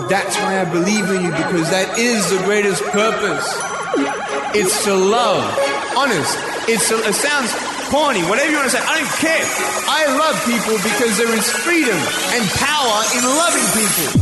that's why I believe in you, because that is the greatest purpose. It's to love. Honest. It sounds corny, whatever you want to say. I don't care. I love people because there is freedom and power in loving people.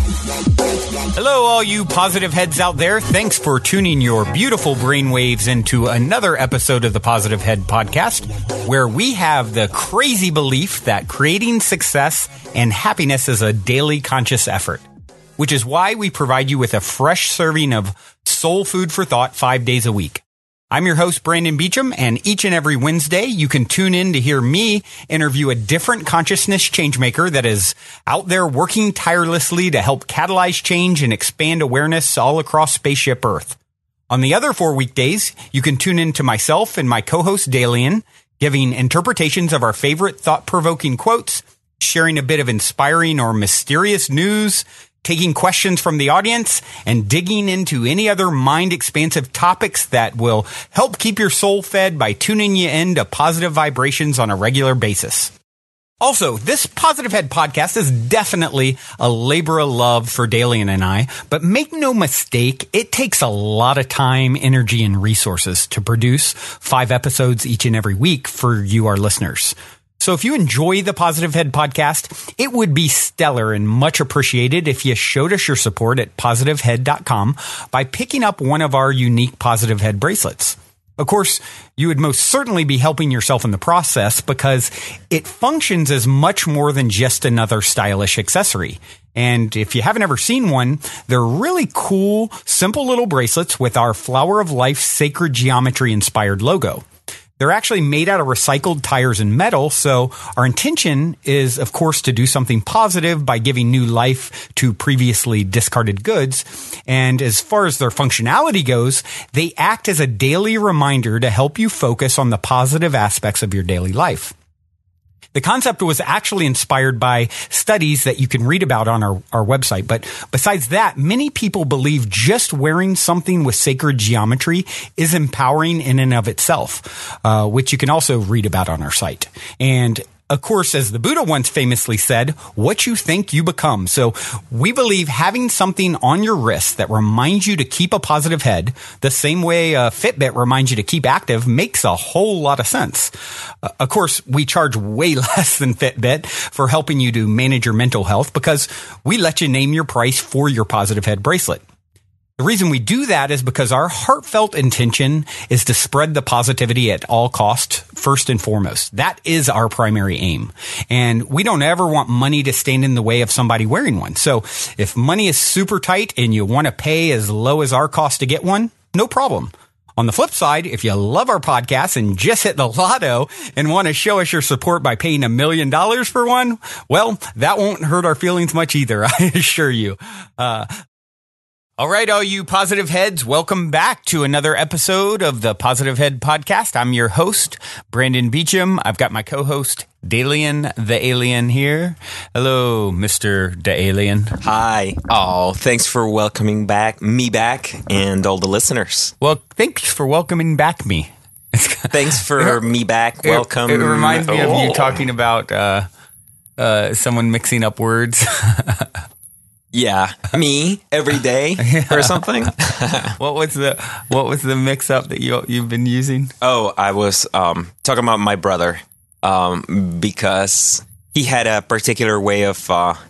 Hello, all you positive heads out there. Thanks for tuning your beautiful brainwaves into another episode of the Positive Head Podcast, where we have the crazy belief that creating success and happiness is a daily conscious effort, which is why we provide you with a fresh serving of soul food for thought 5 days a week. I'm your host, Brandon Beecham, and each and every Wednesday, you can tune in to hear me interview a different consciousness changemaker that is out there working tirelessly to help catalyze change and expand awareness all across Spaceship Earth. On the other 4 weekdays, you can tune in to myself and my co-host, Dalian, giving interpretations of our favorite thought-provoking quotes, sharing a bit of inspiring or mysterious news, taking questions from the audience, and digging into any other mind-expansive topics that will help keep your soul fed by tuning you in to positive vibrations on a regular basis. Also, this Positive Head Podcast is definitely a labor of love for Dalian and I, but make no mistake, it takes a lot of time, energy, and resources to produce 5 episodes each and every week for you, our listeners. So if you enjoy the Positive Head Podcast, it would be stellar and much appreciated if you showed us your support at positivehead.com by picking up one of our unique Positive Head bracelets. Of course, you would most certainly be helping yourself in the process because it functions as much more than just another stylish accessory. And if you haven't ever seen one, they're really cool, simple little bracelets with our Flower of Life sacred geometry inspired logo. They're actually made out of recycled tires and metal, so our intention is, of course, to do something positive by giving new life to previously discarded goods. And as far as their functionality goes, they act as a daily reminder to help you focus on the positive aspects of your daily life. The concept was actually inspired by studies that you can read about on our website. But besides that, many people believe just wearing something with sacred geometry is empowering in and of itself, which you can also read about on our site. And of course, as the Buddha once famously said, what you think you become. So we believe having something on your wrist that reminds you to keep a positive head, the same way a Fitbit reminds you to keep active, makes a whole lot of sense. Of course, we charge way less than Fitbit for helping you to manage your mental health because we let you name your price for your Positive Head bracelet. The reason we do that is because our heartfelt intention is to spread the positivity at all costs, first and foremost. That is our primary aim. And we don't ever want money to stand in the way of somebody wearing one. So if money is super tight and you want to pay as low as our cost to get one, no problem. On the flip side, if you love our podcast and just hit the lotto and want to show us your support by paying $1 million for one, well, that won't hurt our feelings much either, I assure you. All right, all you positive heads, welcome back to another episode of the Positive Head Podcast. I'm your host, Brandon Beecham. I've got my co-host, Dalian the Alien here. Hello, Mr. the Alien. Hi. Oh, thanks for welcoming me back, and all the listeners. Well, thanks for welcoming back me. Thanks for me back. Welcome. It reminds me of you talking about someone mixing up words. Yeah, me every day or something. What was the mix up that you've been using? Oh, I was talking about my brother because he had a particular way of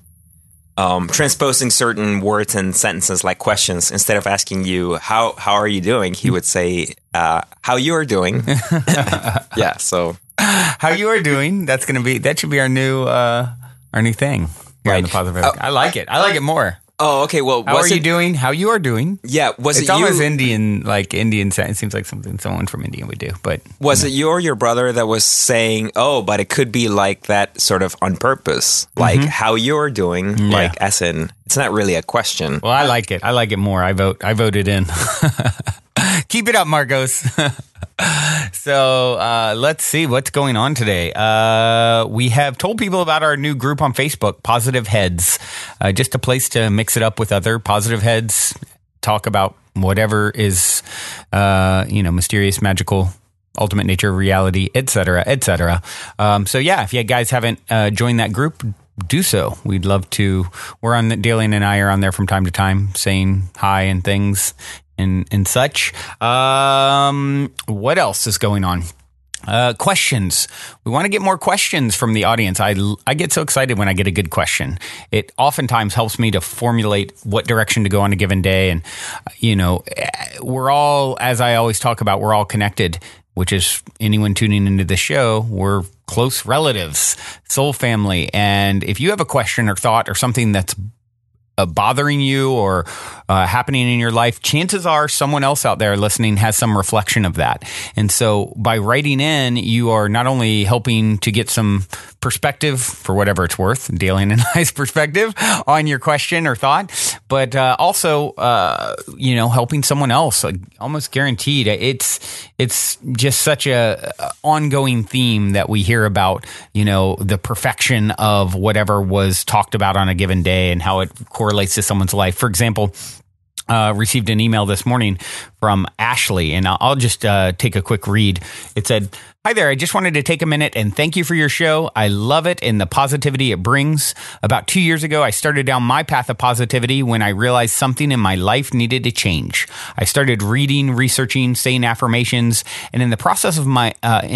transposing certain words and sentences like questions. Instead of asking you how are you doing, he would say how you are doing. Yeah, so how you are doing. That should be our new thing. Right. On the Positive Head. I like it. I like it more. Oh, okay. Well, how are you doing? How you are doing? Yeah. It's almost Indian, like Indian. It seems like something someone from India would do. But was it you or your brother that was saying, "Oh, but it could be like that, sort of on purpose, like how you're doing, like as in it's not really a question." Well, I like it. I like it more. I voted in. Keep it up, Marcos. So let's see what's going on today. We have told people about our new group on Facebook, Positive Heads, just a place to mix it up with other positive heads, talk about whatever is, mysterious, magical, ultimate nature of reality, etc., etc. So yeah, if you guys haven't joined that group, do so. We'd love to. We're on Dalian and I are on there from time to time saying hi and things and such. What else is going on? Questions. We want to get more questions from the audience. I get so excited when I get a good question. It oftentimes helps me to formulate what direction to go on a given day. And, we're all, as I always talk about, we're all connected, which is anyone tuning into the show, we're close relatives, soul family. And if you have a question or thought or something that's bothering you or happening in your life, chances are someone else out there listening has some reflection of that. And so by writing in, you are not only helping to get some perspective, for whatever it's worth, Dalian and I's perspective on your question or thought, but also, helping someone else, almost guaranteed. It's just such a ongoing theme that we hear about, the perfection of whatever was talked about on a given day and how it correlates to someone's life. For example, received an email this morning from Ashley, and I'll just take a quick read. It said, "Hi there, I just wanted to take a minute and thank you for your show. I love it and the positivity it brings. About 2 years ago, I started down my path of positivity when I realized something in my life needed to change. I started reading, researching, saying affirmations, and in the process, my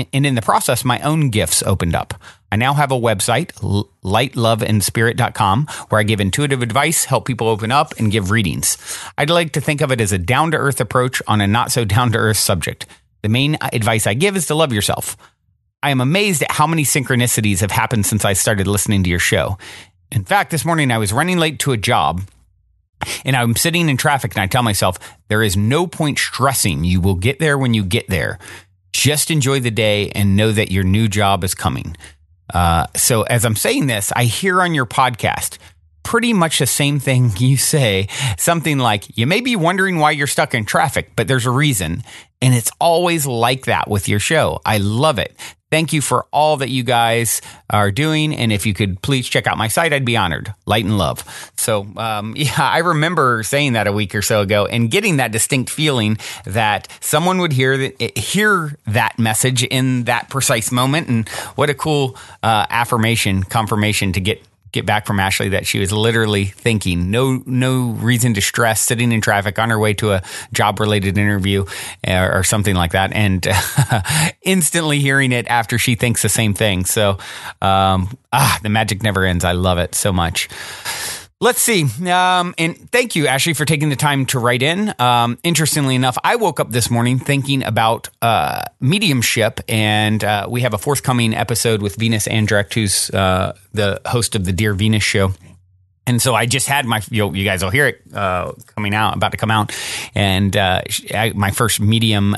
own gifts opened up. I now have a website, lightloveandspirit.com, where I give intuitive advice, help people open up, and give readings. I'd like to think of it as a down-to-earth approach on a not-so-down-to-earth subject. The main advice I give is to love yourself. I am amazed at how many synchronicities have happened since I started listening to your show. In fact, this morning I was running late to a job, and I'm sitting in traffic, and I tell myself, there is no point stressing. You will get there when you get there. Just enjoy the day and know that your new job is coming." So as I'm saying this, I hear on your podcast pretty much the same thing you say, something like, you may be wondering why you're stuck in traffic, but there's a reason. And it's always like that with your show. I love it. Thank you for all that you guys are doing. And if you could please check out my site, I'd be honored. Light and love. So, I remember saying that a week or so ago and getting that distinct feeling that someone would hear that message in that precise moment. And what a cool confirmation to get back from Ashley that she was literally thinking, no reason to stress, sitting in traffic on her way to a job-related interview or something like that, and instantly hearing it after she thinks the same thing. So the magic never ends. I love it so much. Let's see. And thank you, Ashley, for taking the time to write in. Interestingly enough, I woke up this morning thinking about mediumship, and we have a forthcoming episode with Venus Andrecht, who's the host of the Dear Venus show. And so I just had you guys will hear it about to come out, and my first medium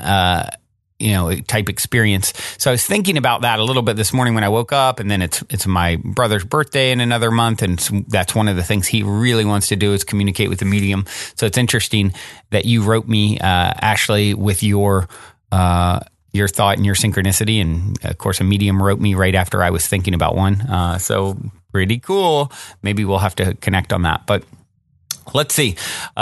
type experience. So I was thinking about that a little bit this morning when I woke up, and then it's my brother's birthday in another month, and that's one of the things he really wants to do is communicate with the medium. So it's interesting that you wrote me, Ashley, with your thought and your synchronicity, and of course a medium wrote me right after I was thinking about one. So pretty cool. Maybe we'll have to connect on that, but let's see.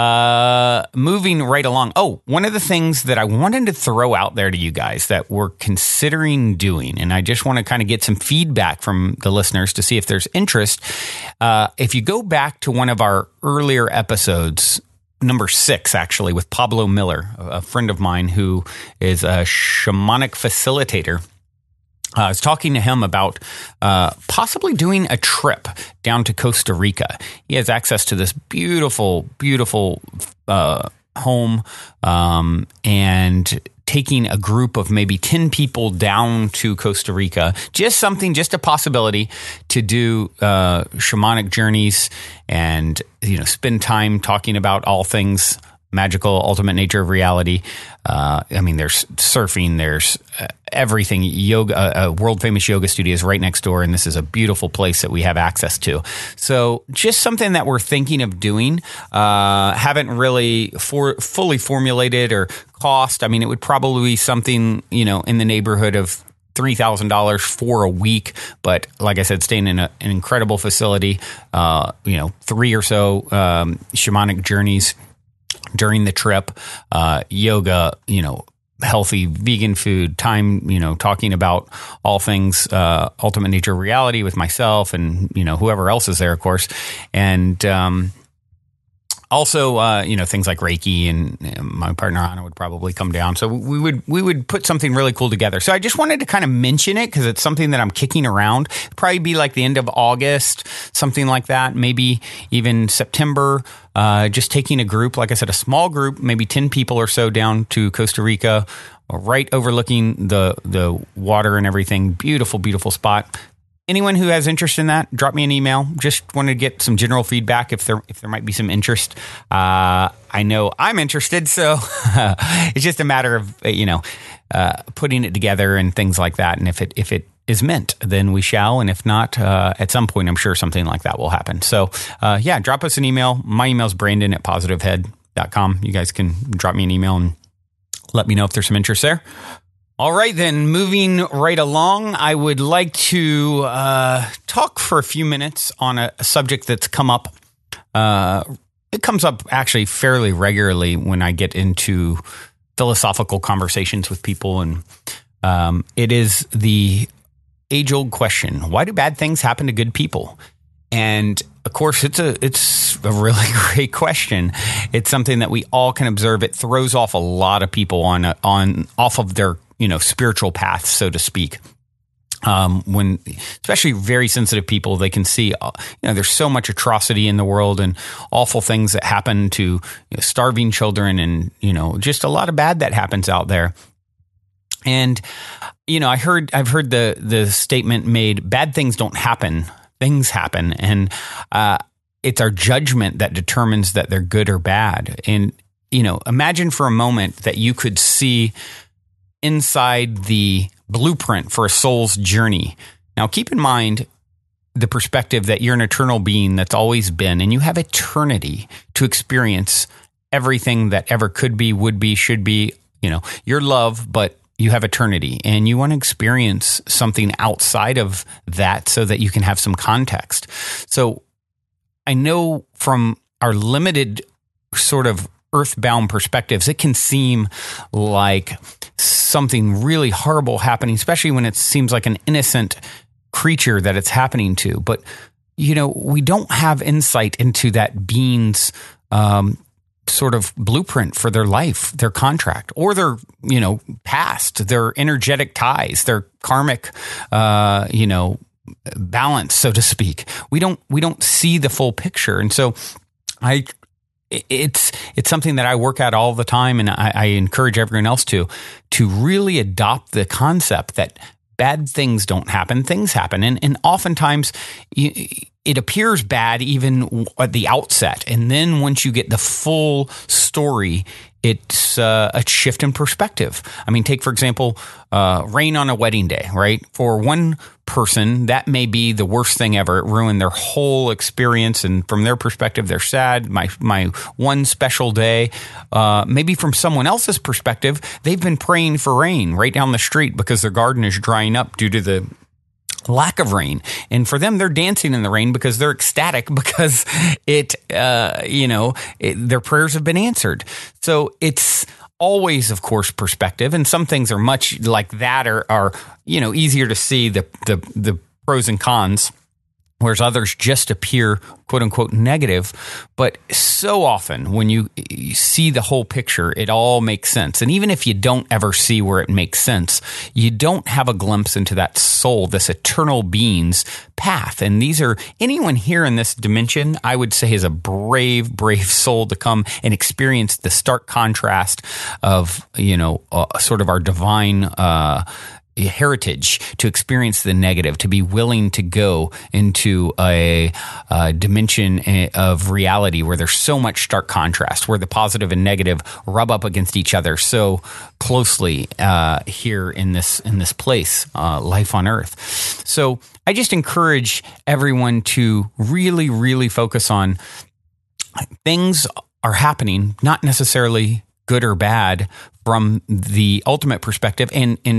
Moving right along. Oh, one of the things that I wanted to throw out there to you guys that we're considering doing, and I just want to kind of get some feedback from the listeners to see if there's interest. If you go back to one of our earlier episodes, number 6, actually, with Pablo Miller, a friend of mine who is a shamanic facilitator, I was talking to him about possibly doing a trip down to Costa Rica. He has access to this beautiful, beautiful home, and taking a group of maybe 10 people down to Costa Rica. Just a possibility to do shamanic journeys and spend time talking about all things magical, ultimate nature of reality. There's surfing, there's everything. Yoga, a world famous yoga studio is right next door, and this is a beautiful place that we have access to. So just something that we're thinking of doing. Haven't really fully formulated or cost. It would probably be something, in the neighborhood of $3,000 for a week, but like I said, staying in an incredible facility. 3 or so shamanic journeys during the trip, yoga, healthy vegan food, time, talking about all things Ultimate Nature Reality with myself and, whoever else is there, of course. And also, things like Reiki, and my partner Anna would probably come down. So we would put something really cool together. So I just wanted to kind of mention it because it's something that I'm kicking around. It'd probably be like the end of August, something like that. Maybe even September. Just taking a group, like I said, a small group, maybe 10 people or so down to Costa Rica, right overlooking the water and everything. Beautiful, beautiful spot. Anyone who has interest in that, drop me an email. Just want to get some general feedback if there might be some interest. I know I'm interested, so it's just a matter of putting it together and things like that. And if it is meant, then we shall. And if not, at some point, I'm sure something like that will happen. So drop us an email. My email is brandon@positivehead.com. You guys can drop me an email and let me know if there's some interest there. All right, then, moving right along, I would like to talk for a few minutes on a subject that's come up. It comes up actually fairly regularly when I get into philosophical conversations with people, and it is the age-old question: why do bad things happen to good people? And of course, it's a really great question. It's something that we all can observe. It throws off a lot of people off of their spiritual path, so to speak. When especially very sensitive people, they can see, there's so much atrocity in the world and awful things that happen to starving children, and just a lot of bad that happens out there. And I've heard the statement made: bad things don't happen, things happen, and it's our judgment that determines that they're good or bad. And imagine for a moment that you could see inside the blueprint for a soul's journey. Now, keep in mind the perspective that you're an eternal being that's always been, and you have eternity to experience everything that ever could be, would be, should be. Your love, but you have eternity, and you want to experience something outside of that so that you can have some context. So I know from our limited sort of earthbound perspectives, it can seem like something really horrible happening, especially when it seems like an innocent creature that it's happening to. But, we don't have insight into that being's sort of blueprint for their life, their contract, or their, past, their energetic ties, their karmic, balance, so to speak. We don't see the full picture. And so it's something that I work at all the time, and I encourage everyone else to really adopt the concept that bad things don't happen, things happen. And oftentimes it appears bad even at the outset. And then once you get the full story, it's a shift in perspective. I mean, take, for example, rain on a wedding day, right? For one person, that may be the worst thing ever. It ruined their whole experience. And from their perspective, they're sad. My one special day. Maybe from someone else's perspective, they've been praying for rain right down the street because their garden is drying up due to the lack of rain. And for them, they're dancing in the rain because they're ecstatic because their prayers have been answered. So it's always, of course, perspective. And some things are much like that are easier to see the pros and cons, whereas others just appear, quote unquote, negative. But so often when you see the whole picture, it all makes sense. And even if you don't ever see where it makes sense, you don't have a glimpse into that soul, this eternal being's path. And anyone here in this dimension, I would say, is a brave, brave soul to come and experience the stark contrast of, sort of our divine, heritage, to experience the negative, to be willing to go into a dimension of reality where there's so much stark contrast, where the positive and negative rub up against each other so closely here in this place, life on Earth. So I just encourage everyone to really, really focus on things are happening, not necessarily good or bad from the ultimate perspective, and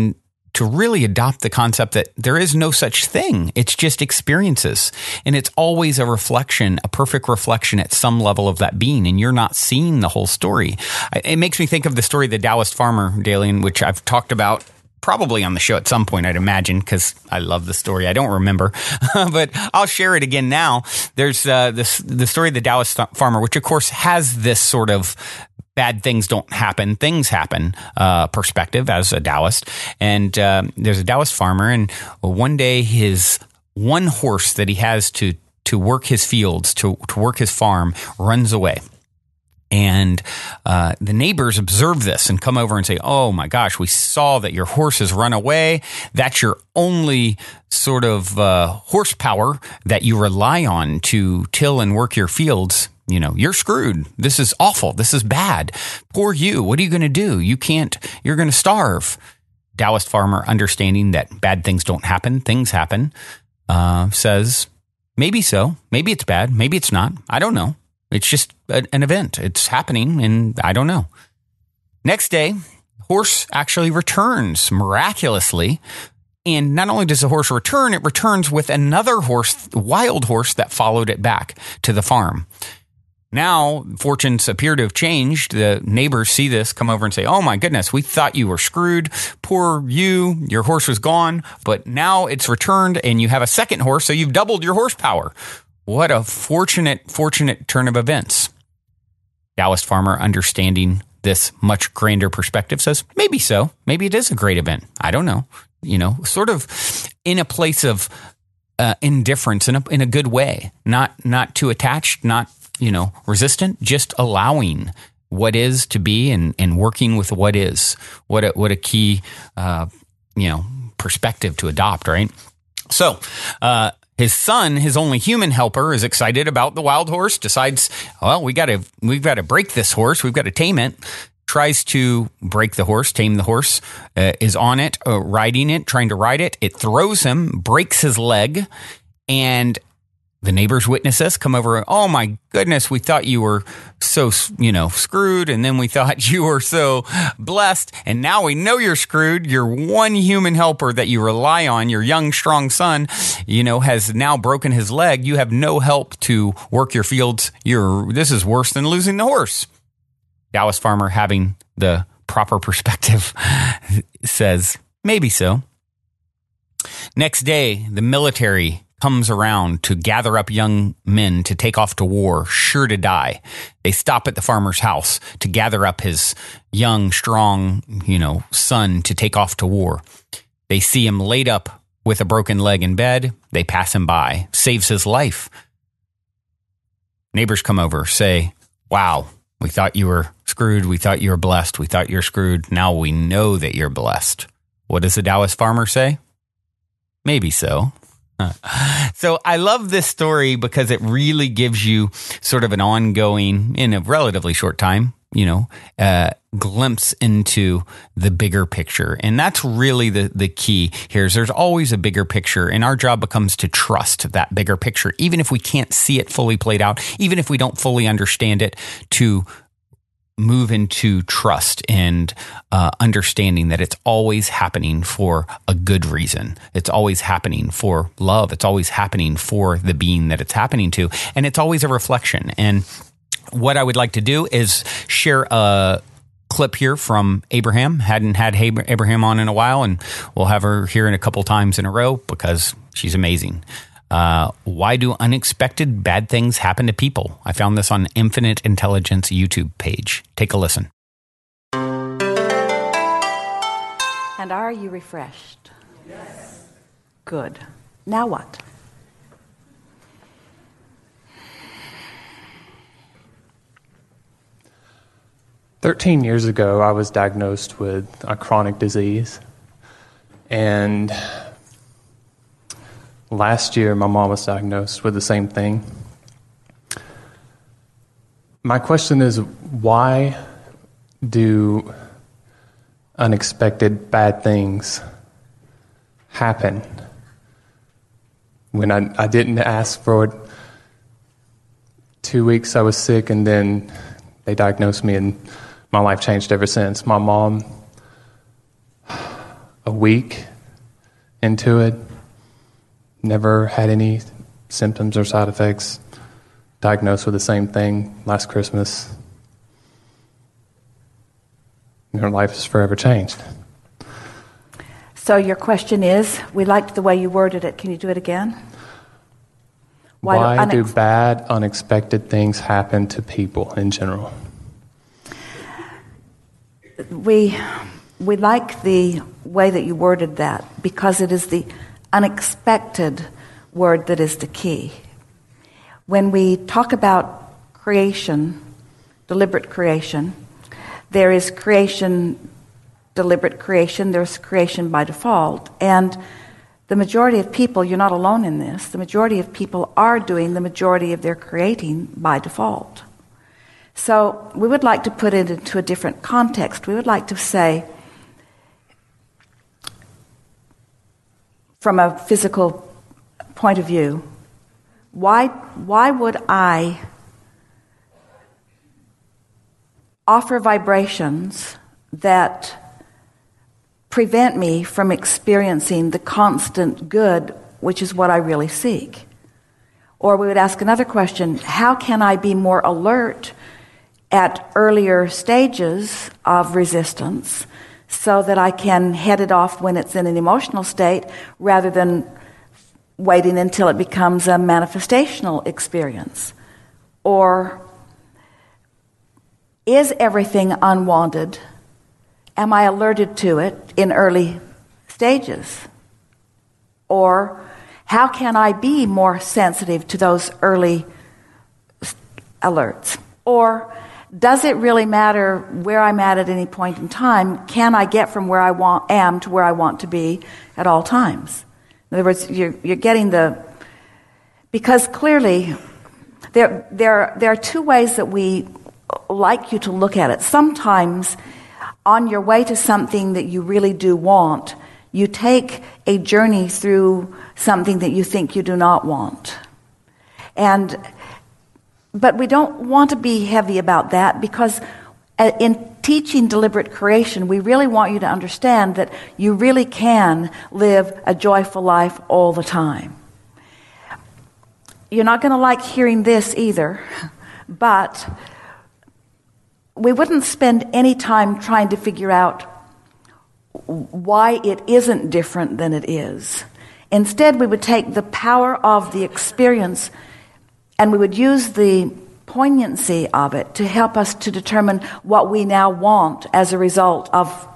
really adopt the concept that there is no such thing. It's just experiences. And it's always a reflection, a perfect reflection at some level of that being. And you're not seeing the whole story. It makes me think of the story of the Taoist farmer, Dalian, which I've talked about probably on the show at some point, I'd imagine, because I love the story. I don't remember, but I'll share it again now. There's the story of the Taoist farmer, which of course has this sort of bad things don't happen, things happen perspective as a Taoist. And there's a Taoist farmer, and one day his one horse that he has to work his fields, to work his farm, runs away. And the neighbors observe this and come over and say, "Oh my gosh, we saw that your horse has run away. That's your only sort of horsepower that you rely on to till and work your fields. You know, you're screwed. This is awful. This is bad. Poor you. What are you going to do? You're going to starve." Taoist farmer, understanding that bad things don't happen, things happen, says, "Maybe so. Maybe it's bad. Maybe it's not. I don't know. It's just an event. It's happening, and I don't know." Next day, horse actually returns miraculously. And not only does the horse return, it returns with another horse, wild horse, that followed it back to the farm. Now, fortunes appear to have changed. The neighbors see this, come over and say, "Oh my goodness, we thought you were screwed. Poor you, your horse was gone, but now it's returned and you have a second horse, so you've doubled your horsepower." What a fortunate turn of events. Taoist farmer, understanding this much grander perspective, says, "Maybe so. Maybe it is a great event. I don't know." You know, sort of in a place of indifference in a good way, not too attached, not, resistant, just allowing what is to be and working with what is. What a key, perspective to adopt, right? So, his son, his only human helper, is excited about the wild horse, decides, well, we've got to break this horse. We've got to tame it. Tries to break the horse, tame the horse, is on it, riding it, trying to ride it. It throws him, breaks his leg, and the neighbors witness this, come over. "Oh my goodness, we thought you were so, screwed. And then we thought you were so blessed. And now we know you're screwed. Your one human helper that you rely on, your young, strong son, has now broken his leg. You have no help to work your fields. This is worse than losing the horse." Taoist farmer, having the proper perspective, says, "Maybe so." Next day, the military comes around to gather up young men to take off to war, sure to die. They stop at the farmer's house to gather up his young, strong, son to take off to war. They see him laid up with a broken leg in bed. They pass him by. Saves his life. Neighbors come over, say, "Wow, we thought you were screwed. We thought you were blessed. We thought you're screwed. Now we know that you're blessed." What does the Taoist farmer say? "Maybe so." So I love this story because it really gives you sort of an ongoing, in a relatively short time, glimpse into the bigger picture. And that's really the key here is there's always a bigger picture, and our job becomes to trust that bigger picture, even if we can't see it fully played out, even if we don't fully understand it, to move into trust and understanding that it's always happening for a good reason. It's always happening for love. It's always happening for the being that it's happening to. And it's always a reflection. And what I would like to do is share a clip here from Abraham. Hadn't had Abraham on in a while, and we'll have her here in a couple times in a row because she's amazing. Why do unexpected bad things happen to people? I found this on Infinite Intelligence YouTube page. Take a listen. And are you refreshed? Yes. Good. Now what? "13 years ago, I was diagnosed with a chronic disease. And last year, my mom was diagnosed with the same thing. My question is, why do unexpected bad things happen when I didn't ask for it? 2 weeks I was sick, and then they diagnosed me, and my life changed ever since. My mom a week into it. Never had any symptoms or side effects. Diagnosed with the same thing last Christmas. Her life is forever changed. So your question is, we liked the way you worded it. Can you do it again? Why do bad, unexpected things happen to people in general? We like the way that you worded that because it is the unexpected word that is the key. When we talk about creation, deliberate creation, there is creation, deliberate creation, there's creation by default, and the majority of people, you're not alone in this, the majority of people are doing the majority of their creating by default. So we would like to put it into a different context. We would like to say, from a physical point of view, why would I offer vibrations that prevent me from experiencing the constant good, which is what I really seek? Or we would ask another question, how can I be more alert at earlier stages of resistance so that I can head it off when it's in an emotional state rather than waiting until it becomes a manifestational experience? Or is everything unwanted? Am I alerted to it in early stages? Or how can I be more sensitive to those early alerts? Or does it really matter where I'm at any point in time? Can I get from where I am to where I want to be at all times? In other words, you're getting because clearly there are two ways that we like you to look at it. Sometimes on your way to something that you really do want, you take a journey through something that you think you do not want. But we don't want to be heavy about that because in teaching deliberate creation, we really want you to understand that you really can live a joyful life all the time. You're not going to like hearing this either, but we wouldn't spend any time trying to figure out why it isn't different than it is. Instead, we would take the power of the experience and we would use the poignancy of it to help us to determine what we now want as a result of.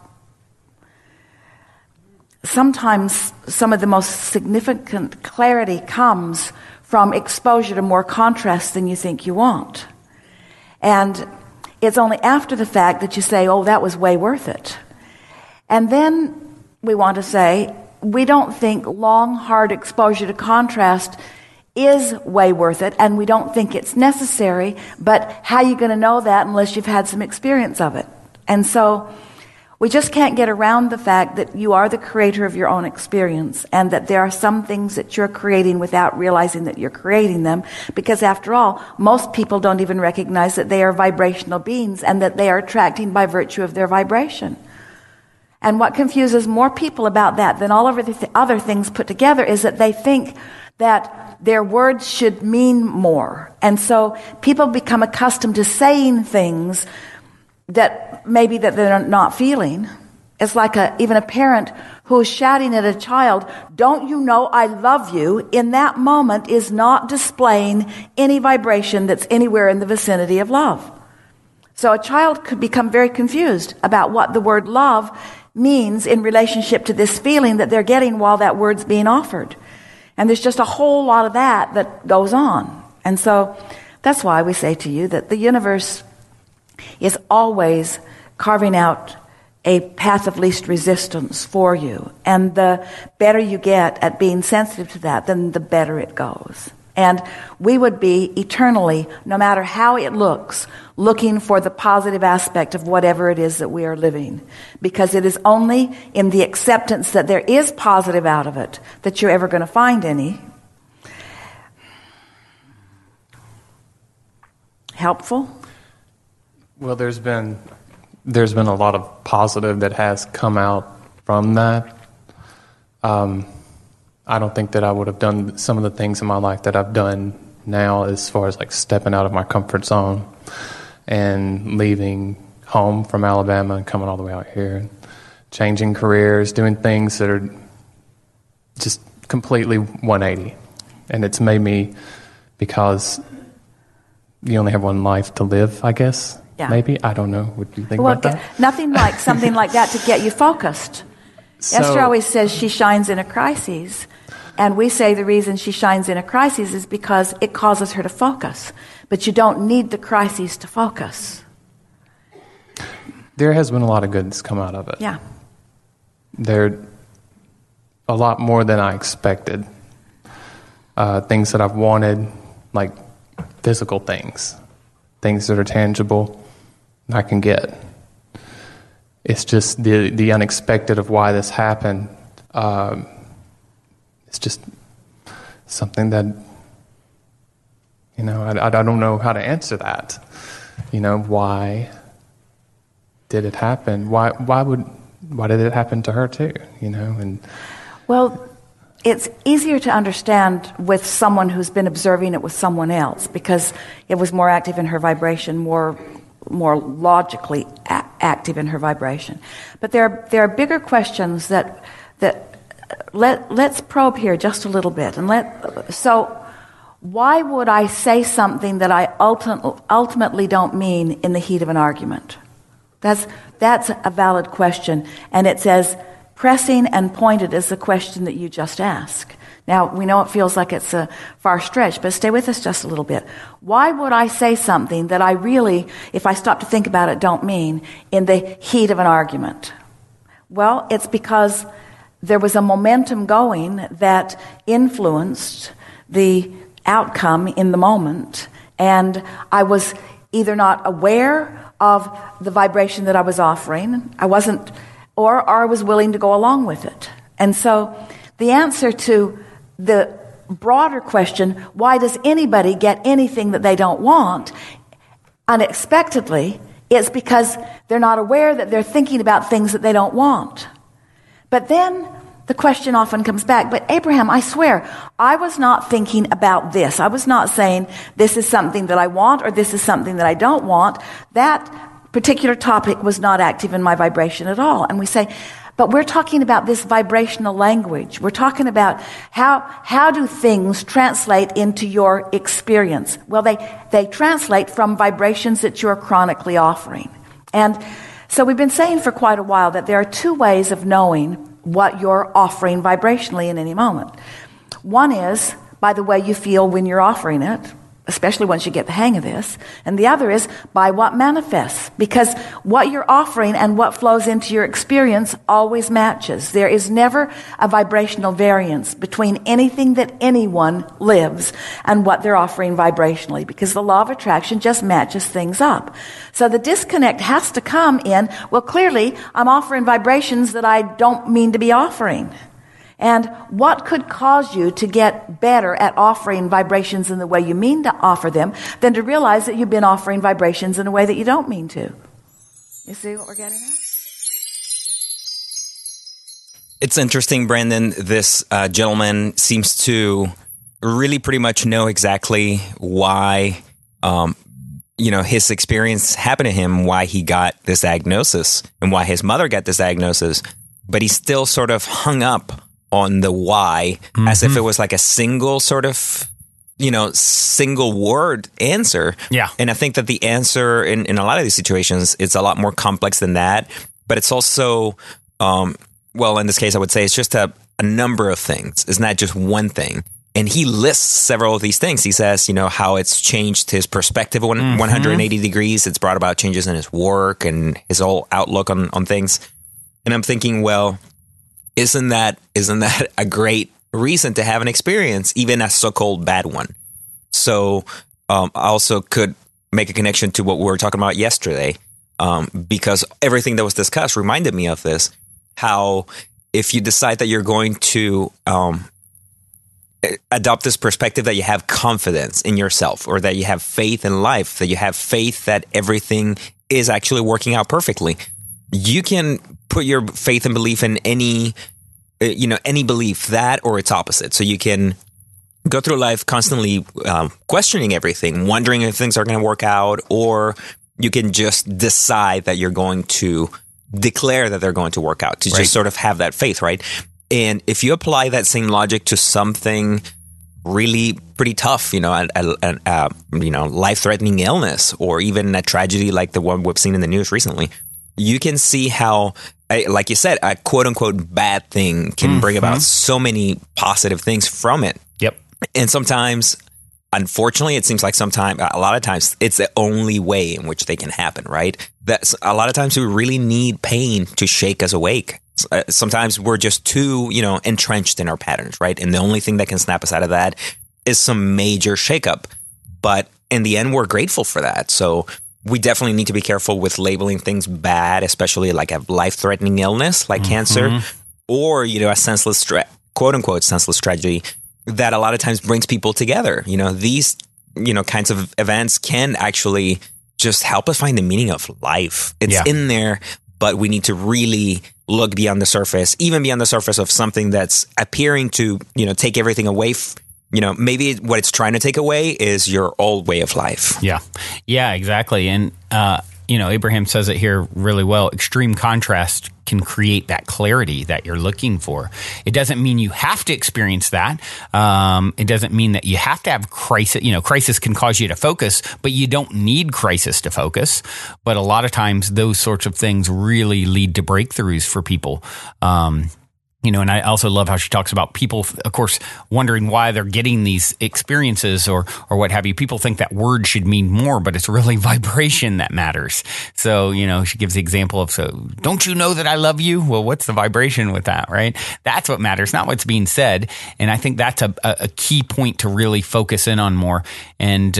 Sometimes some of the most significant clarity comes from exposure to more contrast than you think you want. And it's only after the fact that you say, oh, that was way worth it. And then we want to say, we don't think long, hard exposure to contrast is way worth it, and we don't think it's necessary, but how are you going to know that unless you've had some experience of it? And so we just can't get around the fact that you are the creator of your own experience and that there are some things that you're creating without realizing that you're creating them, because after all, most people don't even recognize that they are vibrational beings and that they are attracting by virtue of their vibration. And what confuses more people about that than all of the other things put together is that they think that their words should mean more. And so people become accustomed to saying things that maybe that they're not feeling. It's like even a parent who is shouting at a child, "Don't you know I love you?" in that moment is not displaying any vibration that's anywhere in the vicinity of love. So a child could become very confused about what the word love means in relationship to this feeling that they're getting while that word's being offered. And there's just a whole lot of that goes on. And so that's why we say to you that the universe is always carving out a path of least resistance for you. And the better you get at being sensitive to that, then the better it goes. And we would be eternally, no matter how it looks, looking for the positive aspect of whatever it is that we are living. Because it is only in the acceptance that there is positive out of it that you're ever going to find any. Helpful? Well, there's been a lot of positive that has come out from that. I don't think that I would have done some of the things in my life that I've done now, as far as like stepping out of my comfort zone and leaving home from Alabama and coming all the way out here, changing careers, doing things that are just completely 180. And it's made me, because you only have one life to live, I guess. Yeah. Maybe. I don't know. What do you think about that? Nothing like something like that to get you focused. Esther always says she shines in a crisis. And we say the reason she shines in a crisis is because it causes her to focus. But you don't need the crises to focus. There has been a lot of good that's come out of it. Yeah. There a lot more than I expected. Things that I've wanted, like physical things that are tangible, I can get. It's just the unexpected of why this happened. It's just something that, I don't know how to answer that. Why did it happen? Why did it happen to her too? Well, it's easier to understand with someone who's been observing it with someone else, because it was more active in her vibration, more logically active in her vibration. But there are bigger questions that let's probe here just a little bit. So why would I say something that I ultimately don't mean in the heat of an argument? That's a valid question, and it's as pressing and pointed as the question that you just asked. Now, we know it feels like it's a far stretch, but stay with us just a little bit. Why would I say something that I really, if I stop to think about it, don't mean in the heat of an argument? Well, it's because there was a momentum going that influenced the outcome in the moment, and I was either not aware of the vibration that I was offering, or I was willing to go along with it. And so the answer to the broader question, why does anybody get anything that they don't want, unexpectedly, it's because they're not aware that they're thinking about things that they don't want. But then the question often comes back, but Abraham, I swear, I was not thinking about this. I was not saying this is something that I want or this is something that I don't want. That particular topic was not active in my vibration at all. And we say, but we're talking about this vibrational language. We're talking about how do things translate into your experience? Well, they translate from vibrations that you're chronically offering. And so we've been saying for quite a while that there are two ways of knowing what you're offering vibrationally in any moment. One is by the way you feel when you're offering it, especially once you get the hang of this. And the other is by what manifests. Because what you're offering and what flows into your experience always matches. There is never a vibrational variance between anything that anyone lives and what they're offering vibrationally, because the law of attraction just matches things up. So the disconnect has to come in, well, clearly I'm offering vibrations that I don't mean to be offering. And what could cause you to get better at offering vibrations in the way you mean to offer them than to realize that you've been offering vibrations in a way that you don't mean to? You see what we're getting at? It's interesting, Brandon. This gentleman seems to really pretty much know exactly why, his experience happened to him, why he got this diagnosis and why his mother got this diagnosis. But he's still sort of hung up on the why, as if it was like a single sort of, single word answer. Yeah. And I think that the answer in a lot of these situations, it's a lot more complex than that. But it's also, in this case, I would say it's just a number of things. It's not just one thing. And he lists several of these things. He says, how it's changed his perspective 180 degrees. It's brought about changes in his work and his whole outlook on things. And I'm thinking, well, isn't that a great reason to have an experience, even a so-called bad one? So I also could make a connection to what we were talking about yesterday, because everything that was discussed reminded me of this, how if you decide that you're going to adopt this perspective that you have confidence in yourself, or that you have faith in life, that you have faith that everything is actually working out perfectly, you can put your faith and belief in any any belief, that or its opposite. So you can go through life constantly questioning everything, wondering if things are going to work out, or you can just decide that you're going to declare that they're going to work out, to just sort of have that faith, right? And if you apply that same logic to something really pretty tough, life-threatening illness, or even a tragedy like the one we've seen in the news recently, you can see how, like you said, a quote-unquote bad thing can bring about so many positive things from it. Yep. And sometimes, unfortunately, it seems like a lot of times, it's the only way in which they can happen, right? That's a lot of times we really need pain to shake us awake. Sometimes we're just too, entrenched in our patterns, right? And the only thing that can snap us out of that is some major shakeup. But in the end, we're grateful for that. So we definitely need to be careful with labeling things bad, especially like a life-threatening illness like cancer, or, a senseless, quote-unquote, senseless tragedy that a lot of times brings people together. These, kinds of events can actually just help us find the meaning of life. It's in there, but we need to really look beyond the surface, even beyond the surface of something that's appearing to, take everything away. Maybe what it's trying to take away is your old way of life. Yeah. Yeah, exactly. And, Abraham says it here really well. Extreme contrast can create that clarity that you're looking for. It doesn't mean you have to experience that. It doesn't mean that you have to have crisis. Crisis can cause you to focus, but you don't need crisis to focus. But a lot of times those sorts of things really lead to breakthroughs for people. And I also love how she talks about people, of course, wondering why they're getting these experiences or what have you. People think that word should mean more, but it's really vibration that matters. So, she gives the example of, so don't you know that I love you? Well, what's the vibration with that, right? That's what matters, not what's being said. And I think that's a key point to really focus in on more. And,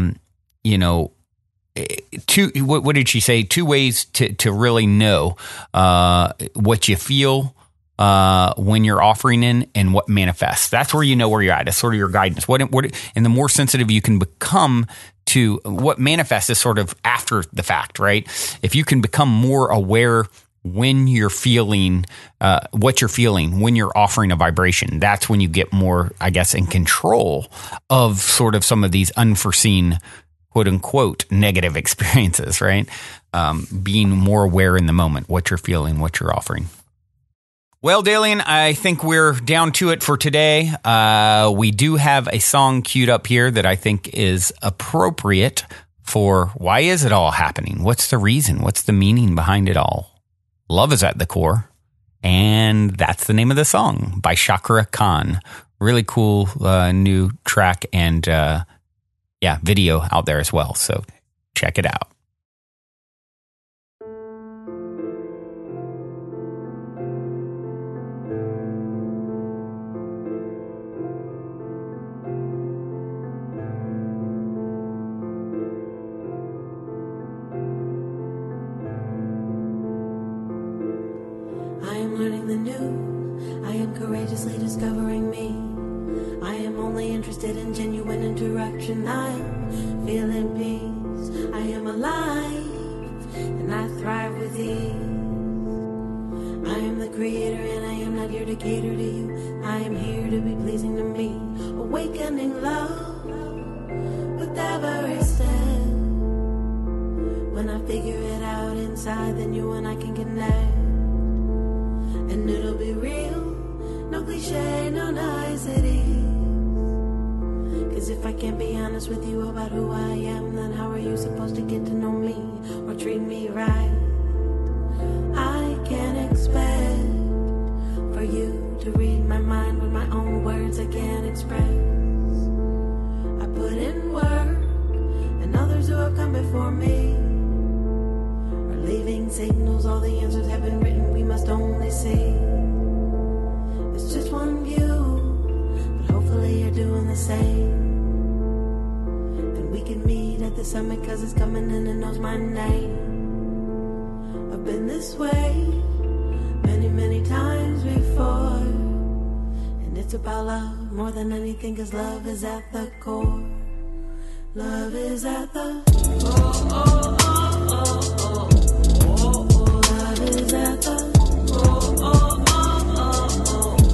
what did she say? 2 ways to really know what you feel when you're offering in and what manifests. That's where you know where you're at. It's sort of your guidance. And the more sensitive you can become to what manifests is sort of after the fact, right? If you can become more aware when you're feeling what you're feeling, when you're offering a vibration, that's when you get more, I guess, in control of sort of some of these unforeseen, quote unquote, negative experiences, right? Being more aware in the moment, what you're feeling, what you're offering. Well, Dalian, I think we're down to it for today. We do have a song queued up here that I think is appropriate for why is it all happening? What's the reason? What's the meaning behind it all? Love is at the core. And that's the name of the song by Chakra Khan. Really cool new track and video out there as well. So check it out. Courageously discovering me. I am only interested in genuine interaction. I'm feeling peace. I am alive and I thrive with ease. I am the creator and I am not here to cater to you. I am here to be pleasing to me. Awakening love with every step. When I figure it out inside, then you and I can connect. And it'll be real. No cliche, no niceties. 'Cause if I can't be honest with you about who I am, then how are you supposed to get to know me or treat me right? I can't expect for you to read my mind with my own words I can't express. I put in work, and others who have come before me are leaving signals. All the answers have been written, we must only see. It's just one view, but hopefully you're doing the same. And we can meet at the summit 'cause it's coming and it knows my name. I've been this way many, many times before. And it's about love more than anything 'cause love is at the core. Love is at the core. Love is at the core.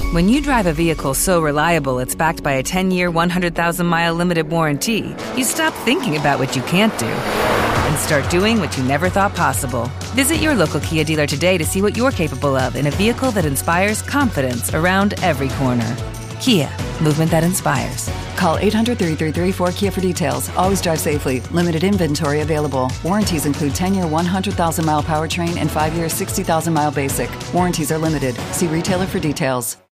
When you drive a vehicle so reliable it's backed by a 10-year, 100,000-mile limited warranty, you stop thinking about what you can't do and start doing what you never thought possible. Visit your local Kia dealer today to see what you're capable of in a vehicle that inspires confidence around every corner. Kia, movement that inspires. Call 800-333-4KIA for details. Always drive safely. Limited inventory available. Warranties include 10-year 100,000-mile powertrain and 5-year 60,000-mile basic. Warranties are limited. See retailer for details.